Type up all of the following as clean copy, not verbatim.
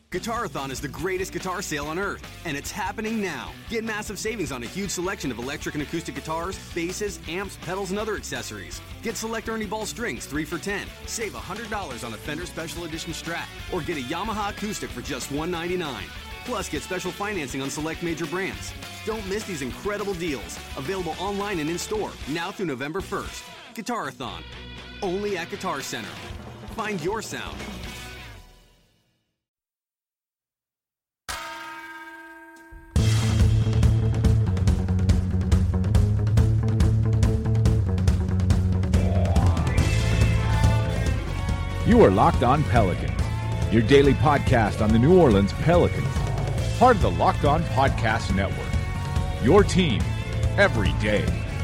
Guitarathon is the greatest guitar sale on earth, and it's happening now. Get massive savings on a huge selection of electric and acoustic guitars, basses, amps, pedals, and other accessories. Get select Ernie Ball strings 3 for $10. Save $100 on a Fender Special Edition Strat, or get a Yamaha acoustic for just $199. Plus, get special financing on select major brands. Don't miss these incredible deals. Available online and in-store, now through November 1st. Guitarathon, only at Guitar Center. Find your sound. You are Locked On Pelicans, your daily podcast on the New Orleans Pelicans, part of the Locked On Podcast Network, your team every day.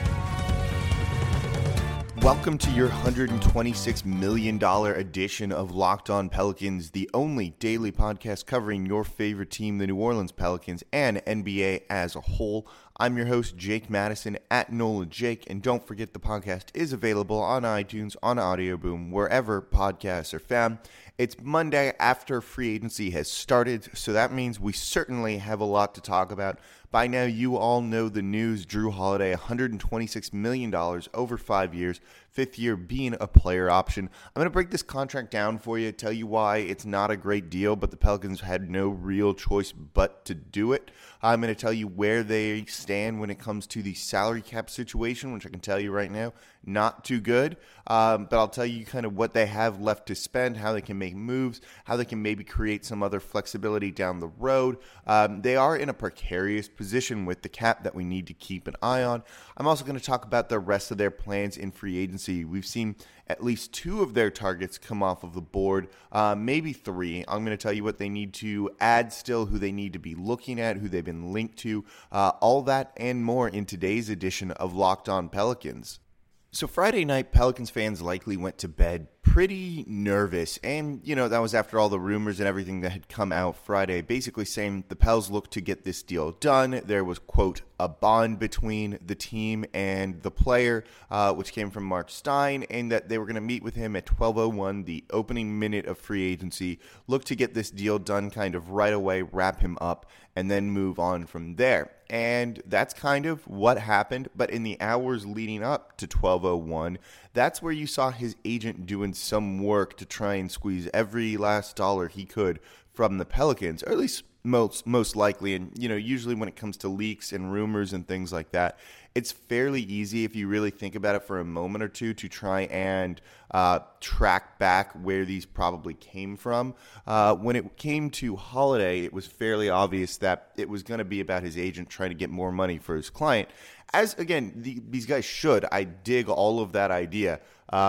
Welcome to your $126 million edition of Locked On Pelicans, the only daily podcast covering your favorite team, the New Orleans Pelicans, and NBA as a whole. I'm your host, Jake Madison, at NOLA Jake, and don't forget the podcast is available on iTunes, on Audio Boom, wherever podcasts are found. It's Monday after free agency has started, so that means we certainly have a lot to talk about. By now, you all know the news. Jrue Holiday, $126 million over 5 years, fifth year being a player option. I'm going to break this contract down for you, tell you why it's not a great deal, but the Pelicans had no real choice but to do it. I'm going to tell you where they stand when it comes to the salary cap situation, which I can tell you right now, not too good. But I'll tell you kind of what they have left to spend, how they can make moves, how they can maybe create some other flexibility down the road. They are in a precarious position with the cap that we need to keep an eye on. I'm also going to talk about the rest of their plans in free agency. We've seen at least 2 of their targets come off of the board, maybe 3. I'm going to tell you what they need to add still, who they need to be looking at, who they've been linked to, all that and more in today's edition of Locked On Pelicans. So Friday night, Pelicans fans likely went to bed pretty nervous, and, that was after all the rumors and everything that had come out Friday, basically saying the Pels looked to get this deal done. There was, quote, a bond between the team and the player, which came from Mark Stein, and that they were going to meet with him at 12:01, the opening minute of free agency, look to get this deal done kind of right away, wrap him up, and then move on from there. And that's kind of what happened, but in the hours leading up to 12:01, that's where you saw his agent doing some work to try and squeeze every last dollar he could from the Pelicans, or at least most likely. And, usually when it comes to leaks and rumors and things like that, it's fairly easy if you really think about it for a moment or two to try and track back where these probably came from. When it came to Holiday, it was fairly obvious that it was going to be about his agent trying to get more money for his client. As, again, these guys should. I dig all of that idea.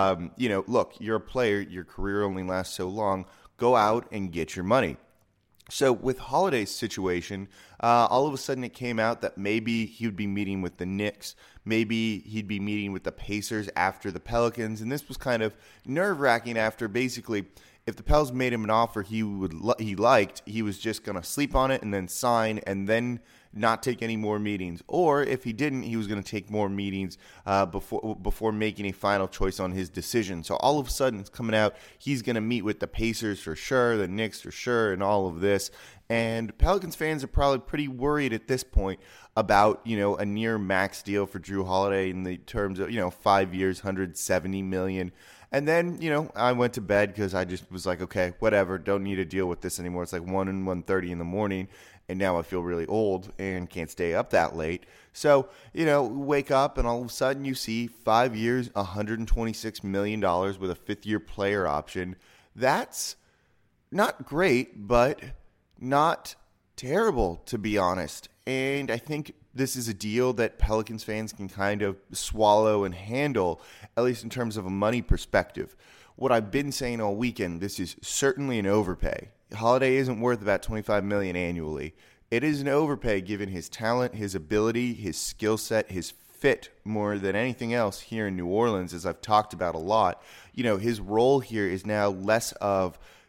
Look, you're a player. Your career only lasts so long. Go out and get your money. So with Holiday's situation, all of a sudden it came out that maybe he would be meeting with the Knicks, maybe he'd be meeting with the Pacers after the Pelicans, and this was kind of nerve-wracking after basically if the Pels made him an offer he liked, he was just going to sleep on it and then sign and then not take any more meetings. Or if he didn't, he was going to take more meetings before making a final choice on his decision. So all of a sudden it's coming out he's going to meet with the Pacers for sure, the Knicks for sure, and all of this. And Pelicans fans are probably pretty worried at this point about, a near max deal for Jrue Holiday in the terms of, 5 years, $170 million. And then, I went to bed because I just was like, okay, whatever, don't need to deal with this anymore. It's like 1 and 1:30 in the morning, and now I feel really old and can't stay up that late. So, wake up and all of a sudden you see 5 years, $126 million with a fifth-year player option. That's not great, but not terrible, to be honest. And I think this is a deal that Pelicans fans can kind of swallow and handle, at least in terms of a money perspective. What I've been saying all weekend, this is certainly an overpay. Holiday isn't worth about $25 million annually. It is an overpay given his talent, his ability, his skill set, his fit more than anything else here in New Orleans, as I've talked about a lot. His role here is now less of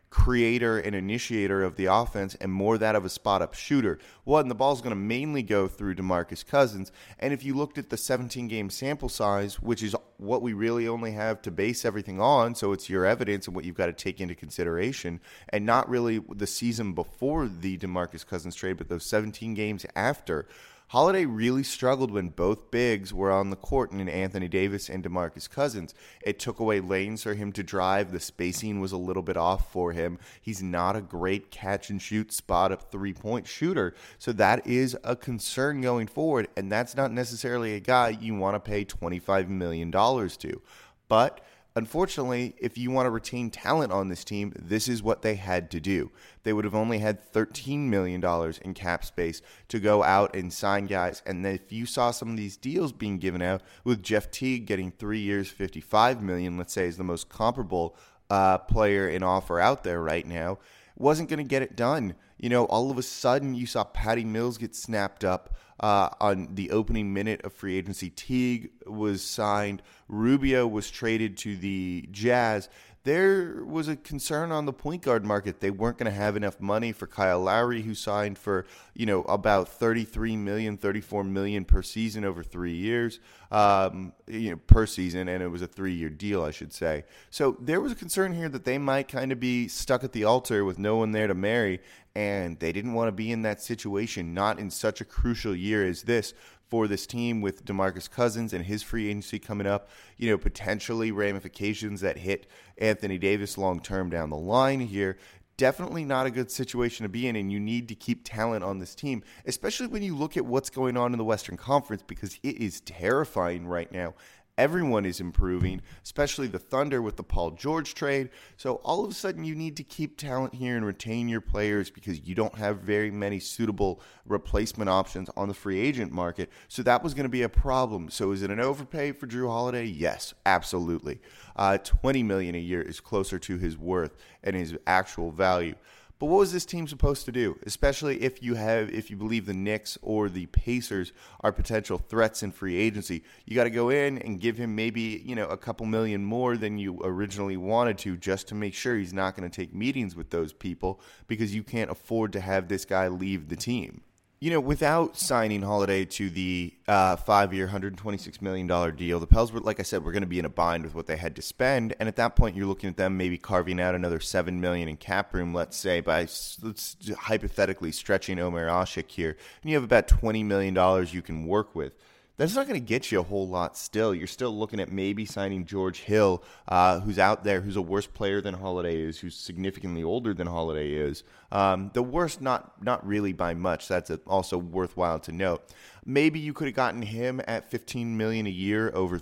creator and initiator of the offense and more that of a spot-up shooter. Well, and the ball's going to mainly go through DeMarcus Cousins. And if you looked at the 17-game sample size, which is what we really only have to base everything on, so it's your evidence and what you've got to take into consideration, and not really the season before the DeMarcus Cousins trade, but those 17 games after, Holiday really struggled when both bigs were on the court in Anthony Davis and DeMarcus Cousins. It took away lanes for him to drive. The spacing was a little bit off for him. He's not a great catch-and-shoot spot-up three-point shooter, so that is a concern going forward, and that's not necessarily a guy you want to pay $25 million to. But unfortunately, if you want to retain talent on this team, this is what they had to do. They would have only had $13 million in cap space to go out and sign guys. And then if you saw some of these deals being given out, with Jeff Teague getting 3 years, $55 million, let's say, is the most comparable player in offer out there right now, wasn't going to get it done. You know, all of a sudden you saw Patty Mills get snapped up on the opening minute of free agency. Teague was signed. Rubio was traded to the Jazz. There was a concern on the point guard market. They weren't going to have enough money for Kyle Lowry, who signed for, about $33 million, $34 million per season over 3 years, per season, and it was a 3-year deal, I should say. So there was a concern here that they might kind of be stuck at the altar with no one there to marry, and they didn't want to be in that situation, not in such a crucial year as this for this team with DeMarcus Cousins and his free agency coming up, potentially ramifications that hit Anthony Davis long-term down the line here. Definitely not a good situation to be in, and you need to keep talent on this team, especially when you look at what's going on in the Western Conference, because it is terrifying right now. Everyone is improving, especially the Thunder with the Paul George trade. So all of a sudden you need to keep talent here and retain your players because you don't have very many suitable replacement options on the free agent market. So that was going to be a problem. So is it an overpay for Jrue Holiday? Yes, absolutely. $20 million a year is closer to his worth and his actual value. But what was this team supposed to do, especially if you believe the Knicks or the Pacers are potential threats in free agency? You got to go in and give him maybe, a couple million more than you originally wanted to, just to make sure he's not going to take meetings with those people, because you can't afford to have this guy leave the team. Without signing Holiday to the 5-year, $126 million deal, the Pels were, like I said, we're going to be in a bind with what they had to spend. And at that point, you're looking at them maybe carving out another $7 million in cap room, let's say, let's hypothetically stretching Omer Asik here. And you have about $20 million you can work with. That's not going to get you a whole lot still. You're still looking at maybe signing George Hill, who's out there, who's a worse player than Holiday is, who's significantly older than Holiday is. The worst, not really by much. That's also worthwhile to note. Maybe you could have gotten him at $15 million a year over,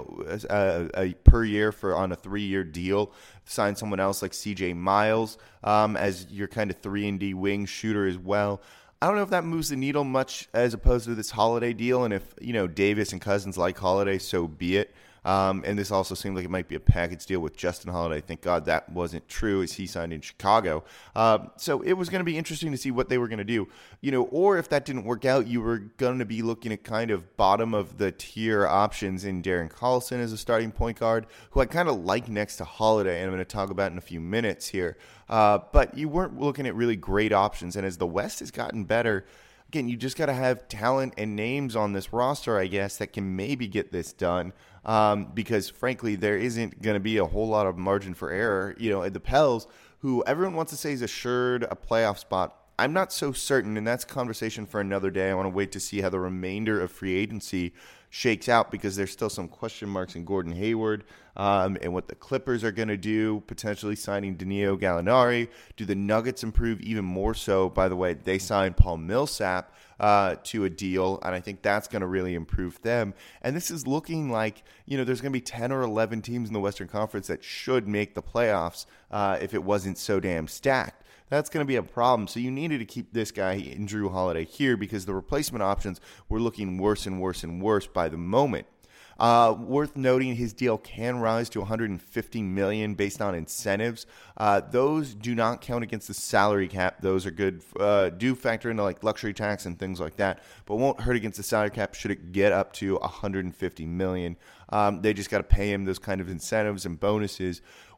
per year on a 3-year deal. Sign someone else like C.J. Miles as your kind of 3-and-D wing shooter as well. I don't know if that moves the needle much as opposed to this Holiday deal, and if Davis and Cousins like Holiday, so be it. And this also seemed like it might be a package deal with Justin Holiday. Thank God that wasn't true, as he signed in Chicago. So it was going to be interesting to see what they were going to do. Or if that didn't work out, you were going to be looking at kind of bottom of the tier options in Darren Collison as a starting point guard, who I kind of like next to Holiday, and I'm going to talk about in a few minutes here. But you weren't looking at really great options. And as the West has gotten better, again, you just got to have talent and names on this roster, I guess, that can maybe get this done. Because, frankly, there isn't going to be a whole lot of margin for error. The Pels, who everyone wants to say is assured a playoff spot, I'm not so certain, and that's a conversation for another day. I want to wait to see how the remainder of free agency shakes out, because there's still some question marks in Gordon Hayward and what the Clippers are going to do, potentially signing Danilo Gallinari. Do the Nuggets improve even more so? By the way, they signed Paul Millsap to a deal, and I think that's going to really improve them. And this is looking like, there's going to be 10 or 11 teams in the Western Conference that should make the playoffs if it wasn't so damn stacked. That's going to be a problem. So you needed to keep this guy in Jrue Holiday here, because the replacement options were looking worse and worse and worse by the moment. Worth noting, his deal can rise to $150 million based on incentives. Those do not count against the salary cap. Those are good, do factor into like luxury tax and things like that, but won't hurt against the salary cap should it get up to $150 million. They just got to pay him those kind of incentives and bonuses.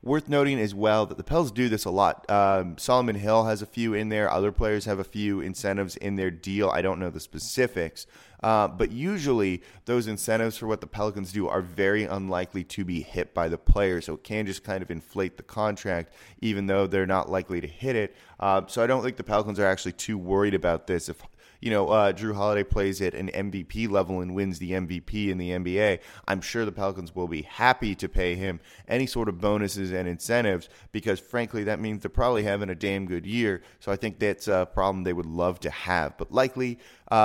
Worth noting as well that the Pels do this a lot. Solomon Hill has a few in there. Other players have a few incentives in their deal. I don't know the specifics. But usually those incentives for what the Pelicans do are very unlikely to be hit by the player. So it can just kind of inflate the contract, even though they're not likely to hit it. So I don't think the Pelicans are actually too worried about this. If Drew Holiday plays at an MVP level and wins the MVP in the NBA, I'm sure the Pelicans will be happy to pay him any sort of bonuses and incentives because, frankly, that means they're probably having a damn good year. So I think that's a problem they would love to have. But likely,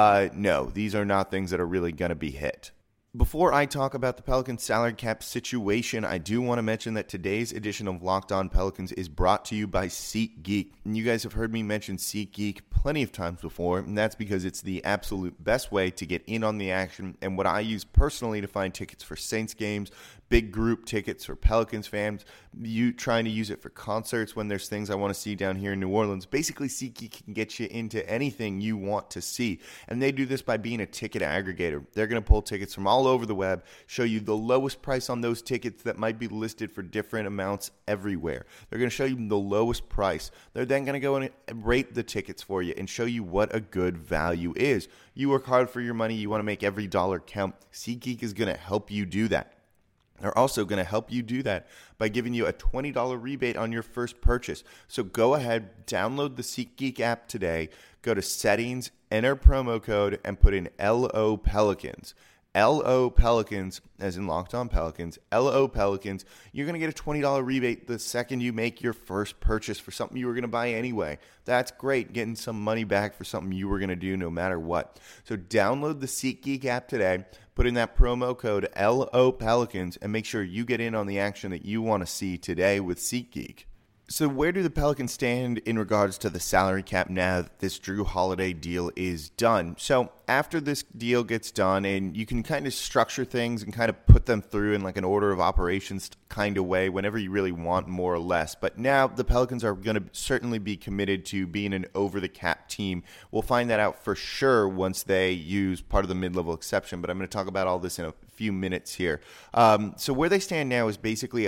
no, these are not things that are really going to be hit. Before I talk about the Pelicans salary cap situation, I do want to mention that today's edition of Locked On Pelicans is brought to you by SeatGeek. And you guys have heard me mention SeatGeek plenty of times before, and that's because it's the absolute best way to get in on the action and what I use personally to find tickets for Saints games, big group tickets for Pelicans fans, you trying to use it for concerts when there's things I want to see down here in New Orleans. Basically, SeatGeek can get you into anything you want to see, and they do this by being a ticket aggregator. They're going to pull tickets from all over the web, show you the lowest price on those tickets that might be listed for different amounts everywhere. They're going to show you the lowest price. They're then going to go and rate the tickets for you and show you what a good value is. You work hard for your money. You want to make every dollar count. SeatGeek is going to help you do that. They're also going to help you do that by giving you a $20 rebate on your first purchase. So go ahead, download the SeatGeek app today, go to settings, enter promo code, and put in LO Pelicans. LO Pelicans, as in Locked On Pelicans, LO Pelicans, you're going to get a $20 rebate the second you make your first purchase for something you were going to buy anyway. That's great, getting some money back for something you were going to do no matter what. So download the SeatGeek app today, put in that promo code LO Pelicans, and make sure you get in on the action that you want to see today with SeatGeek. So where do the Pelicans stand in regards to the salary cap now that this Drew Holiday deal is done? So after this deal gets done, and you can kind of structure things and kind of put them through in like an order of operations kind of way whenever you really want, more or less. But now the Pelicans are going to certainly be committed to being an over-the-cap team. We'll find that out for sure once they use part of the mid-level exception, but I'm going to talk about all this in a few minutes here. So where they stand now is basically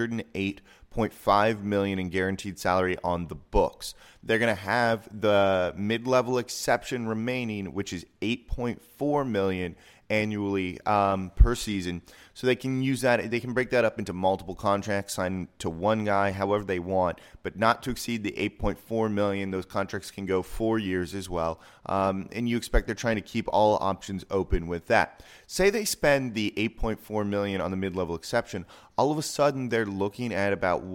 $108.5 million in guaranteed salary on the books. They're going to have the mid-level exception remaining, which is $8.4 million annually per season. So they can use that. They can break that up into multiple contracts, sign to one guy however they want, but not to exceed the $8.4 million. Those contracts can go 4 years as well. And you expect they're trying to keep all options open with that. Say they spend the $8.4 million on the mid-level exception. All of a sudden, they're looking at about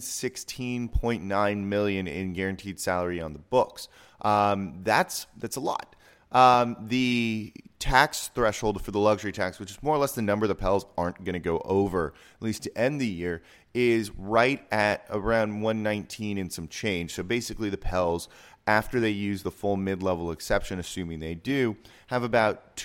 $116.9 million in guaranteed salary on the books. That's a lot. The tax threshold for the luxury tax, which is more or less the number the Pels aren't going to go over, at least to end the year, is right at around 119 and some change. So basically the Pels, after they use the full mid-level exception, assuming they do, have about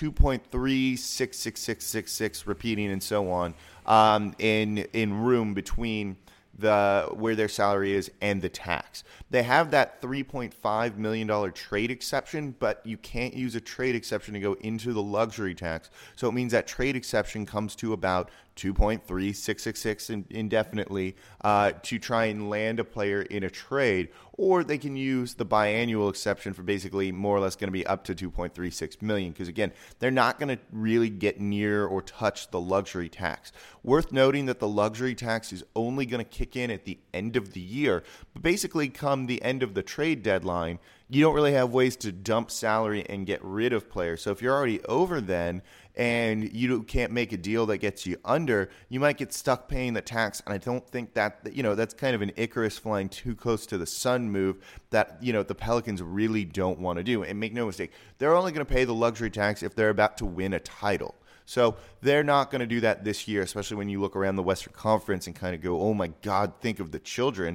2.366666 repeating and so on in room between where their salary is and the tax. They have that $3.5 million trade exception, but you can't use a trade exception to go into the luxury tax. So it means that trade exception comes to about 2.3666 indefinitely to try and land a player in a trade, or they can use the biannual exception for basically more or less going to be up to 2.36 million, because again, they're not going to really get near or touch the luxury tax. Worth noting that the luxury tax is only going to kick in at the end of the year, but basically come the end of the trade deadline, you don't really have ways to dump salary and get rid of players. So if you're already over then and you can't make a deal that gets you under, you might get stuck paying the tax. And I don't think that's kind of an Icarus flying too close to the sun move that, the Pelicans really don't want to do. And make no mistake, they're only going to pay the luxury tax if they're about to win a title. So they're not going to do that this year, especially when you look around the Western Conference and kind of go, oh my God, think of the children.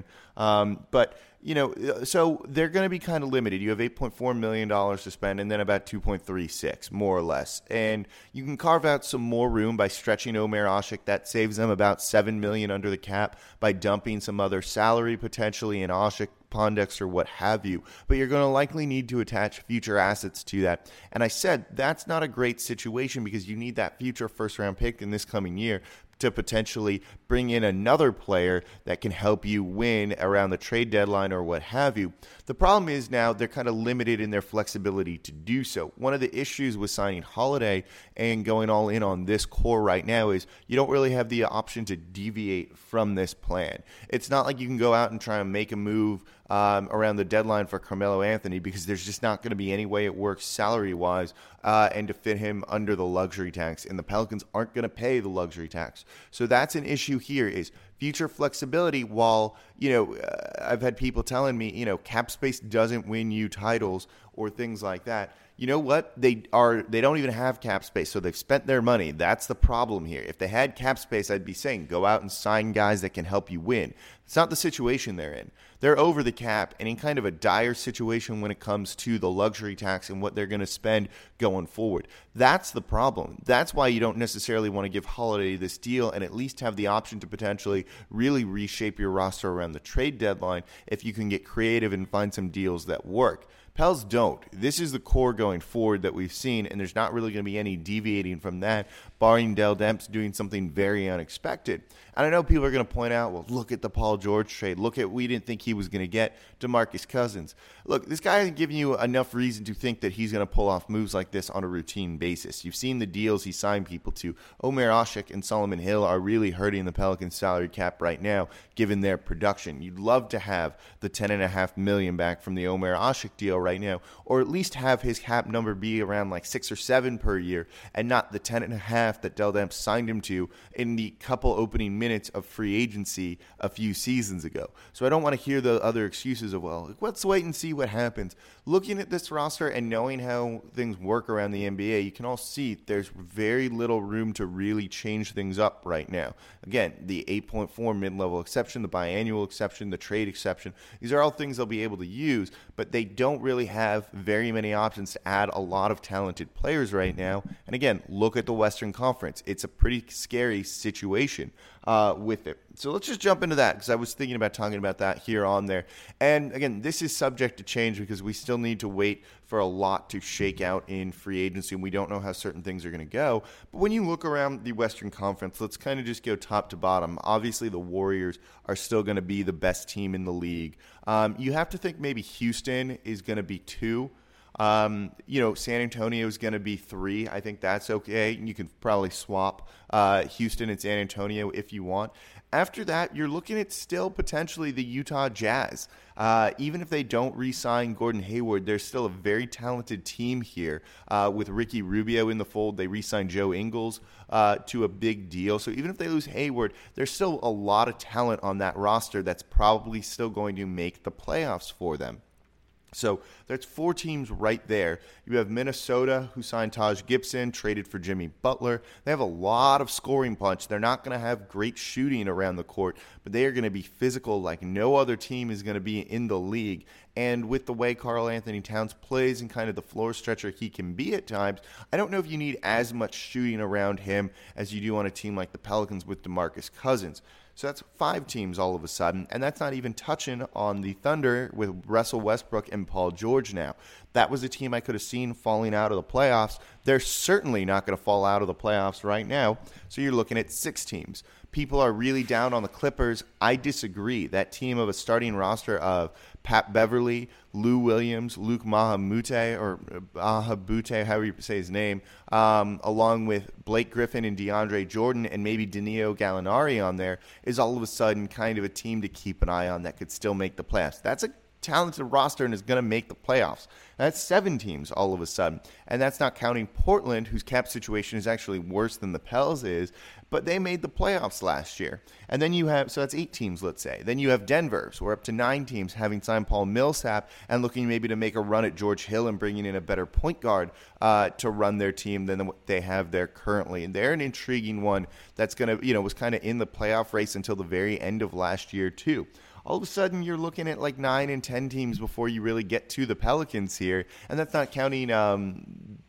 So they're going to be kind of limited. You have $8.4 million to spend and then about 2.36, more or less. And you can carve out some more room by stretching Omer Asik. That saves them about $7 million under the cap by dumping some other salary potentially in Asik, Pondex, or what have you. But you're going to likely need to attach future assets to that. And I said that's not a great situation because you need that future first-round pick in this coming year to potentially bring in another player that can help you win around the trade deadline or what have you. The problem is now they're kind of limited in their flexibility to do so. One of the issues with signing Holiday and going all in on this core right now is you don't really have the option to deviate from this plan. It's not like you can go out and try and make a move around the deadline for Carmelo Anthony, because there's just not going to be any way it works salary-wise and to fit him under the luxury tax, and the Pelicans aren't going to pay the luxury tax. So that's an issue here, is future flexibility. While, I've had people telling me, cap space doesn't win you titles or things like that. You know what? They don't even have cap space, so they've spent their money. That's the problem here. If they had cap space, I'd be saying go out and sign guys that can help you win. It's not the situation they're in. They're over the cap and in kind of a dire situation when it comes to the luxury tax and what they're going to spend going forward. That's the problem. That's why you don't necessarily want to give Holiday this deal and at least have the option to potentially really reshape your roster around the trade deadline if you can get creative and find some deals that work. Pels don't. This is the core going forward that we've seen, and there's not really going to be any deviating from that, barring Dell Demps doing something very unexpected. And I know people are going to point out, well, look at the Paul George trade. Look at, we didn't think he was going to get DeMarcus Cousins. Look, this guy hasn't given you enough reason to think that he's going to pull off moves like this on a routine basis. You've seen the deals he signed people to. Omer Asik and Solomon Hill are really hurting the Pelicans salary cap right now, given their production. You'd love to have the $10.5 million back from the Omer Asik deal right now, or at least have his cap number be around like 6 or 7 per year, and not the 10.5 that Dell Demps signed him to in the couple opening minutes of free agency a few seasons ago. So I don't want to hear the other excuses of, well, let's wait and see what happens. Looking at this roster and knowing how things work around the NBA, you can all see there's very little room to really change things up right now. Again, the 8.4 mid-level exception, the biannual exception, the trade exception, these are all things they'll be able to use, but they don't really have very many options to add a lot of talented players right now. And again, look at the Western Conference. It's a pretty scary situation with it. So let's just jump into that, because I was thinking about talking about that here on there. And again, this is subject to change because we still need to wait for a lot to shake out in free agency, and we don't know how certain things are going to go. But when you look around the Western Conference, let's kind of just go top to bottom. Obviously, the Warriors are still going to be the best team in the league. You have to think maybe Houston is going to be 2. San Antonio is going to be 3. I think that's okay. You can probably swap Houston and San Antonio if you want. After that, you're looking at still potentially the Utah Jazz. Even if they don't re-sign Gordon Hayward, there's still a very talented team here with Ricky Rubio in the fold. They re-signed Joe Ingles to a big deal. So even if they lose Hayward, there's still a lot of talent on that roster that's probably still going to make the playoffs for them. So that's 4 teams right there. You have Minnesota, who signed Taj Gibson, traded for Jimmy Butler. They have a lot of scoring punch. They're not going to have great shooting around the court, but they are going to be physical like no other team is going to be in the league. And with the way Karl Anthony Towns plays and kind of the floor stretcher he can be at times, I don't know if you need as much shooting around him as you do on a team like the Pelicans with DeMarcus Cousins. So that's 5 teams all of a sudden, and that's not even touching on the Thunder with Russell Westbrook and Paul George now. That was a team I could have seen falling out of the playoffs. They're certainly not going to fall out of the playoffs right now, so you're looking at 6 teams. People are really down on the Clippers. I disagree. That team of a starting roster of Pat Beverly, Lou Williams, Luke Mahamute, or Mahabute, however you say his name, along with Blake Griffin and DeAndre Jordan and maybe Danilo Gallinari on there, is all of a sudden kind of a team to keep an eye on that could still make the playoffs. That's a talented roster and is going to make the playoffs. That's 7 teams all of a sudden. And that's not counting Portland, whose cap situation is actually worse than the Pels is, but they made the playoffs last year. And then you have, so that's 8 teams, let's say. Then you have Denver, so we're up to 9 teams, having signed Paul Millsap and looking maybe to make a run at George Hill and bringing in a better point guard to run their team than what they have there currently. And they're an intriguing one that's going to, was kind of in the playoff race until the very end of last year too. All of a sudden, you're looking at like 9 and 10 teams before you really get to the Pelicans here. And that's not counting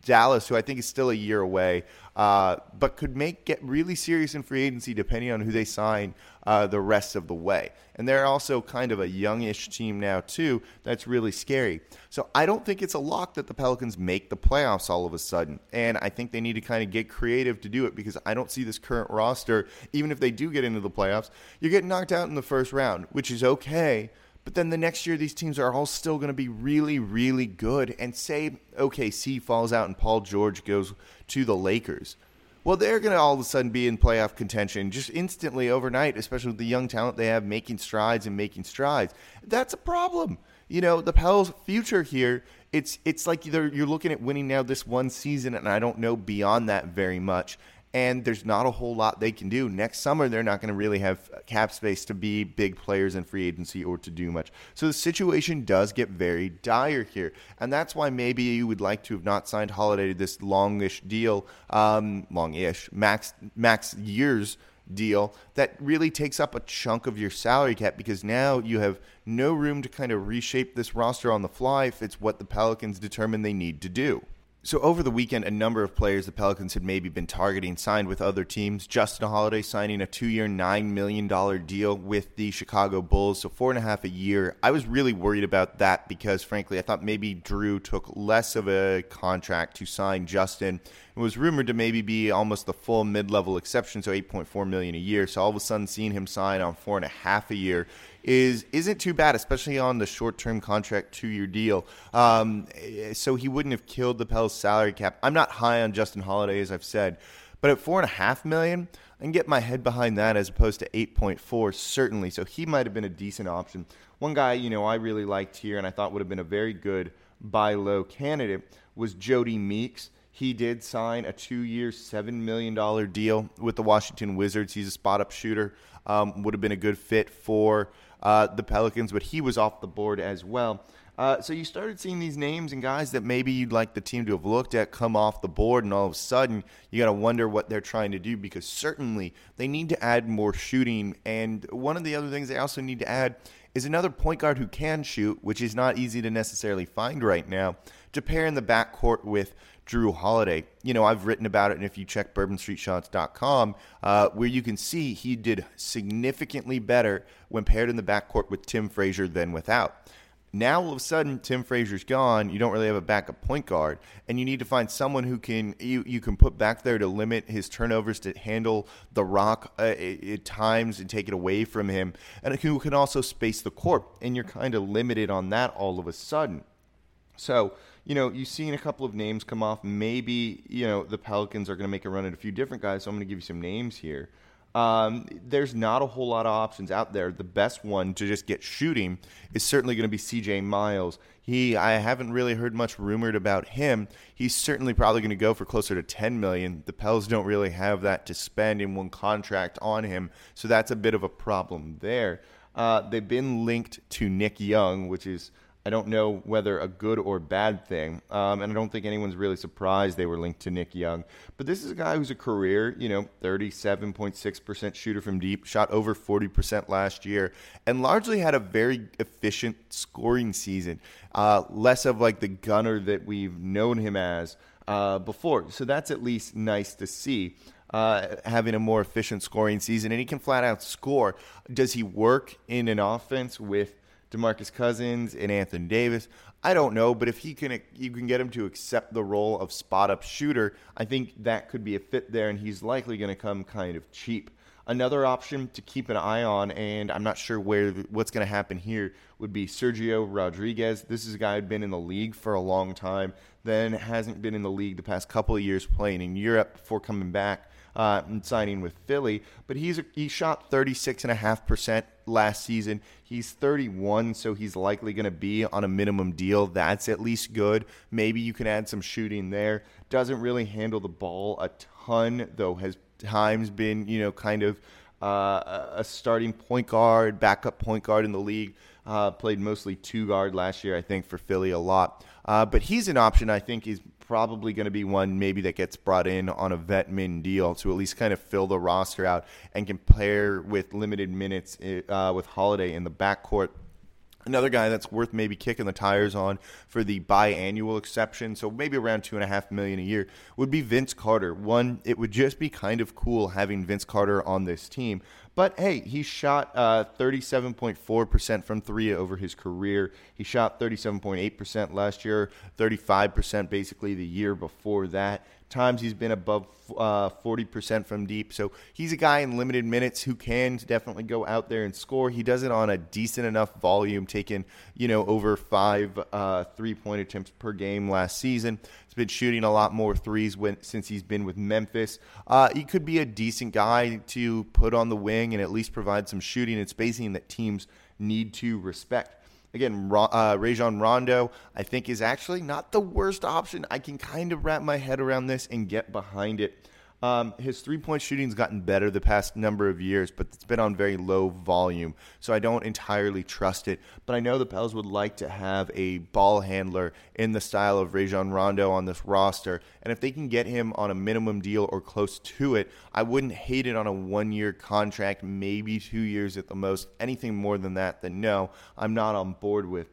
Dallas, who I think is still a year away, but could get really serious in free agency depending on who they sign the rest of the way. And they're also kind of a youngish team now, too, that's really scary. So I don't think it's a lock that the Pelicans make the playoffs all of a sudden. And I think they need to kind of get creative to do it, because I don't see this current roster, even if they do get into the playoffs, you're getting knocked out in the first round, which is okay. But then the next year, these teams are all still going to be really, really good. And say OKC falls out and Paul George goes to the Lakers. Well, they're going to all of a sudden be in playoff contention just instantly overnight, especially with the young talent they have making strides. That's a problem. You know, the Pels' future here, it's like you're looking at winning now this one season, and I don't know beyond that very much. And there's not a whole lot they can do. Next summer, they're not going to really have cap space to be big players in free agency or to do much. So the situation does get very dire here. And that's why maybe you would like to have not signed Holiday to this longish deal, max years deal that really takes up a chunk of your salary cap, because now you have no room to kind of reshape this roster on the fly if it's what the Pelicans determine they need to do. So over the weekend, a number of players the Pelicans had maybe been targeting signed with other teams. Justin Holiday signing a 2-year, $9 million deal with the Chicago Bulls, so $4.5 a year. I was really worried about that because, frankly, I thought maybe Drew took less of a contract to sign Justin. It was rumored to maybe be almost the full mid-level exception, so $8.4 million a year. So all of a sudden, seeing him sign on $4.5 a year isn't too bad, especially on the short-term contract 2-year deal. So he wouldn't have killed the Pels salary cap. I'm not high on Justin Holiday, as I've said, but at $4.5 million, I can get my head behind that as opposed to 8.4, certainly. So he might have been a decent option. One guy, I really liked here and I thought would have been a very good buy low candidate was Jody Meeks. He did sign a 2-year, $7 million deal with the Washington Wizards. He's a spot-up shooter. Would have been a good fit for the Pelicans, but he was off the board as well. So you started seeing these names and guys that maybe you'd like the team to have looked at come off the board, and all of a sudden you got to wonder what they're trying to do, because certainly they need to add more shooting. And one of the other things they also need to add is another point guard who can shoot, which is not easy to necessarily find right now, to pair in the backcourt with Drew Holiday. I've written about it, and if you check bourbonstreetshots.com, where you can see he did significantly better when paired in the backcourt with Tim Frazier than without. Now, all of a sudden, Tim Frazier's gone. You don't really have a backup point guard, and you need to find someone who you can put back there to limit his turnovers, to handle the rock at times and take it away from him, and who can also space the court, and you're kind of limited on that all of a sudden. So, you've seen a couple of names come off. Maybe, the Pelicans are going to make a run at a few different guys, so I'm going to give you some names here. There's not a whole lot of options out there. The best one to just get shooting is certainly going to be CJ Miles. I haven't really heard much rumored about him. He's certainly probably going to go for closer to $10 million. The Pels don't really have that to spend in one contract on him, so that's a bit of a problem there. They've been linked to Nick Young, which is, I don't know whether a good or bad thing, and I don't think anyone's really surprised they were linked to Nick Young. But this is a guy who's a career, 37.6% shooter from deep, shot over 40% last year, and largely had a very efficient scoring season, less of like the gunner that we've known him as before. So that's at least nice to see. Having a more efficient scoring season, and he can flat out score. Does he work in an offense with DeMarcus Cousins and Anthony Davis? I don't know, but if you can get him to accept the role of spot-up shooter, I think that could be a fit there, and he's likely going to come kind of cheap. Another option to keep an eye on, and I'm not sure what's going to happen here, would be Sergio Rodriguez. This is a guy who'd been in the league for a long time, then hasn't been in the league the past couple of years, playing in Europe before coming back and signing with Philly. But he shot 36.5% last season. He's 31, so he's likely going to be on a minimum deal. That's at least good. Maybe you can add some shooting there. Doesn't really handle the ball a ton, though has times been, kind of a starting point guard, backup point guard in the league. Played mostly two guard last year, I think, for Philly a lot. But he's an option I think is probably going to be one maybe that gets brought in on a vet min deal to at least kind of fill the roster out and can pair with limited minutes with Holiday in the backcourt. Another guy that's worth maybe kicking the tires on for the biannual exception, so maybe around $2.5 million a year, would be Vince Carter. One, it would just be kind of cool having Vince Carter on this team. But hey, he shot 37.4% from three over his career. He shot 37.8% last year, 35% basically the year before that. Times he's been above 40% from deep. So he's a guy in limited minutes who can definitely go out there and score. He does it on a decent enough volume, taking, over 5 3-point attempts per game last season. He's been shooting a lot more threes since he's been with Memphis. He could be a decent guy to put on the wing and at least provide some shooting and spacing that teams need to respect. Again, Rajon Rondo, I think, is actually not the worst option. I can kind of wrap my head around this and get behind it. His three-point shooting's gotten better the past number of years, but it's been on very low volume, so I don't entirely trust it. But I know the Pels would like to have a ball handler in the style of Rajon Rondo on this roster, and if they can get him on a minimum deal or close to it, I wouldn't hate it on a 1-year contract, maybe 2 years at the most. Anything more than that, then no, I'm not on board with.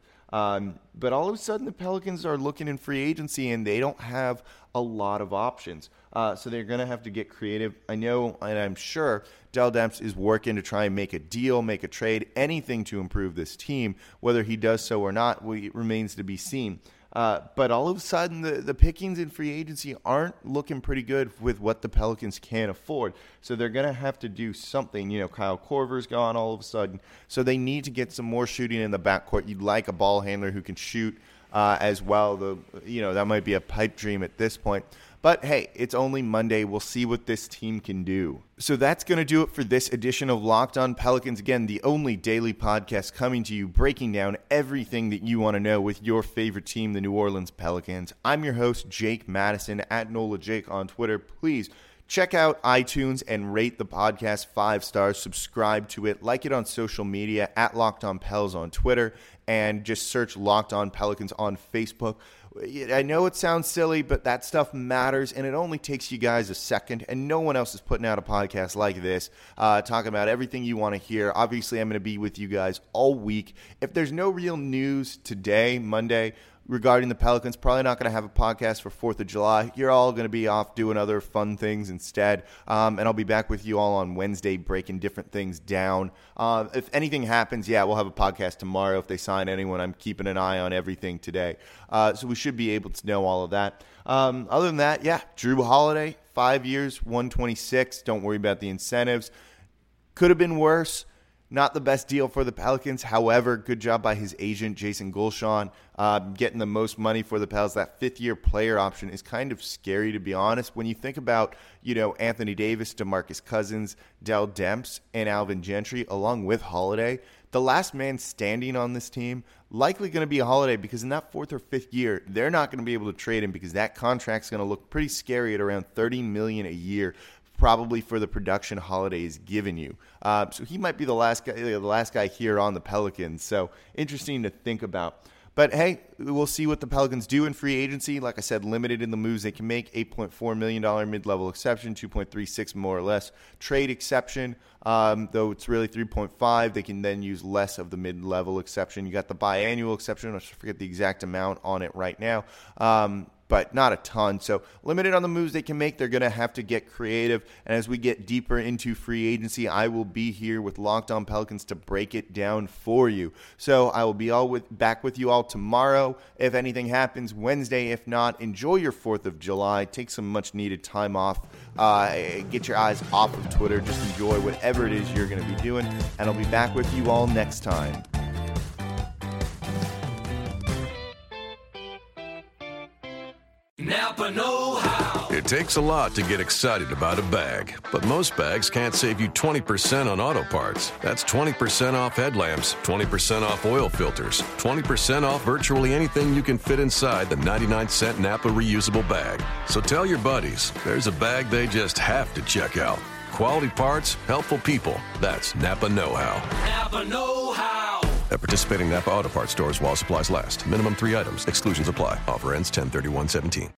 But all of a sudden, the Pelicans are looking in free agency, and they don't have a lot of options. So they're going to have to get creative. I know, and I'm sure, Dell Demps is working to try and make a deal, make a trade, anything to improve this team. Whether he does so or not remains to be seen. But all of a sudden, the pickings in free agency aren't looking pretty good with what the Pelicans can afford. So they're going to have to do something. Kyle Korver's gone all of a sudden. So they need to get some more shooting in the backcourt. You'd like a ball handler who can shoot as well. That might be a pipe dream at this point. But hey, it's only Monday. We'll see what this team can do. So that's going to do it for this edition of Locked On Pelicans. Again, the only daily podcast coming to you, breaking down everything that you want to know with your favorite team, the New Orleans Pelicans. I'm your host, Jake Madison, at NOLA Jake on Twitter. Please check out iTunes and rate the podcast 5 stars. Subscribe to it. Like it on social media, at Locked On Pels on Twitter. And just search Locked On Pelicans on Facebook. I know it sounds silly, but that stuff matters, and it only takes you guys a second, and no one else is putting out a podcast like this, talking about everything you want to hear. Obviously, I'm going to be with you guys all week. If there's no real news today, Monday, regarding the Pelicans, probably not going to have a podcast for 4th of July. You're all going to be off doing other fun things instead, and I'll be back with you all on Wednesday breaking different things down. If anything happens, we'll have a podcast tomorrow. If they sign anyone, I'm keeping an eye on everything today. So we should be able to know all of that. Other than that, Jrue Holiday, 5 years, $126. Don't worry about the incentives. Could have been worse. Not the best deal for the Pelicans. However, good job by his agent, Jason Gulshon, getting the most money for the Pels. That 5th-year player option is kind of scary, to be honest. When you think about, Anthony Davis, DeMarcus Cousins, Dell Demps, and Alvin Gentry, along with Holiday, the last man standing on this team likely going to be a Holiday, because in that 4th or 5th year, they're not going to be able to trade him because that contract's going to look pretty scary at around $30 million a year. Probably for the production Holiday is giving you. So he might be the last guy here on the Pelicans. So interesting to think about. But hey, we'll see what the Pelicans do in free agency. Like I said, limited in the moves they can make. $8.4 million mid-level exception, 2.36 more or less trade exception. Though it's really 3.5, they can then use less of the mid-level exception. You got the biannual exception. I forget the exact amount on it right now. But not a ton. So limited on the moves they can make. They're going to have to get creative. And as we get deeper into free agency, I will be here with Locked On Pelicans to break it down for you. So I will be back with you all tomorrow. If anything happens, Wednesday. If not, enjoy your 4th of July. Take some much needed time off. Get your eyes off of Twitter. Just enjoy whatever it is you're going to be doing. And I'll be back with you all next time. Napa know-how. It takes a lot to get excited about a bag, but most bags can't save you 20% on auto parts. That's 20% off headlamps, 20% off oil filters, 20% off virtually anything you can fit inside the 99-cent Napa reusable bag. So tell your buddies, there's a bag they just have to check out. Quality parts, helpful people. That's Napa know-how. Napa know-how. At participating Napa Auto Parts stores while supplies last. Minimum 3 items. Exclusions apply. Offer ends 10/31/17.